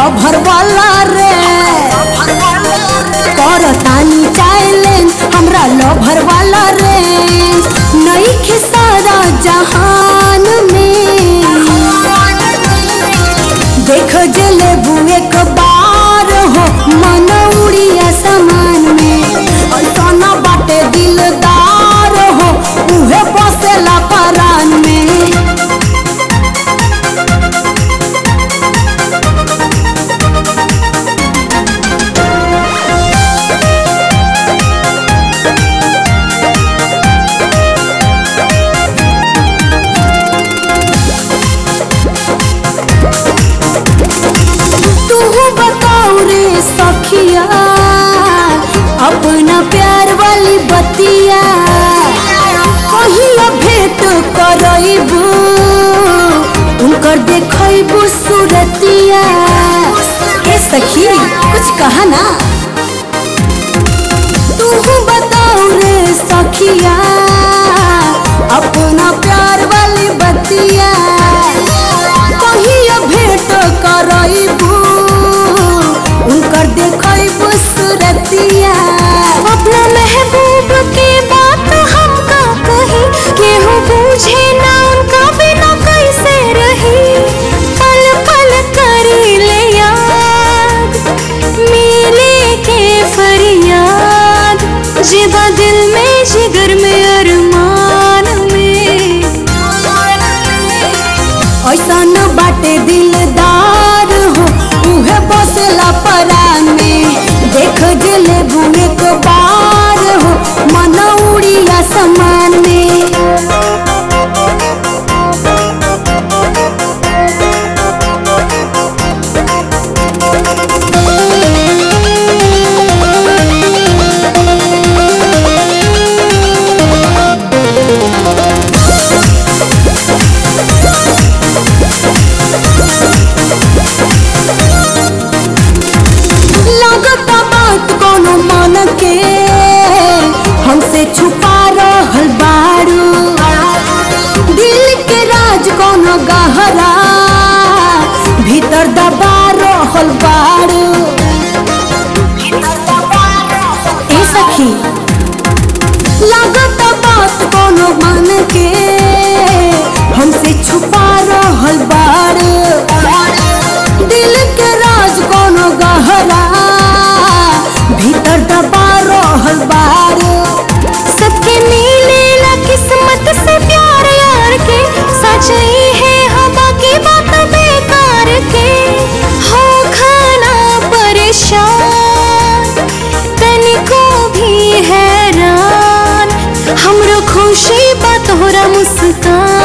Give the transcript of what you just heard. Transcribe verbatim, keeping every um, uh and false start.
Lover वाला रे करतानी चैलेंज हमरा लभर वाला रे नहीं के सारा जहान में देख जले बुए के बार हो मन उड़िया समान में ऐसा ना बाटे दिलदार हो उहे बसेला परान में। सखिया अपना प्यार वाली बतिया कहिया भेंट करइबू उनकर देखइबू सूरतिया के सखी कुछ कहा ना तू बताओ रे सखिया अपना प्यार वाली बतिया कहिया भेंट करइबू उनकर देखइबू सूरतिया अपना महबूब के बात हम का कही केहू बूझे ना उनका बिना कैसे रही पल पल करी ले याद मिले के फरियाद जिबा दिल में जिगर में अरमान में ऐसा न बाटे दिलदार हो उहे बसेला परान में देख जले भूमि को बार हो मन उड़िया समान में। हमसे छुपा रहल बारू दिल के राज कोनो गहरा भीतर दबा रहल बारू ए सखी लागत बात कोनो मन के हमसे छुपा रहल बारू दिल के राज कोनो गहरा भीतर दबा रहल बारू सबके मिलेला किस्मत से प्यार यार के सच्चाई है हवा की बात बेकार के हो खाना परेशान तनिको भी हैरान हमरो खुशी बा तोहरा मुस्कान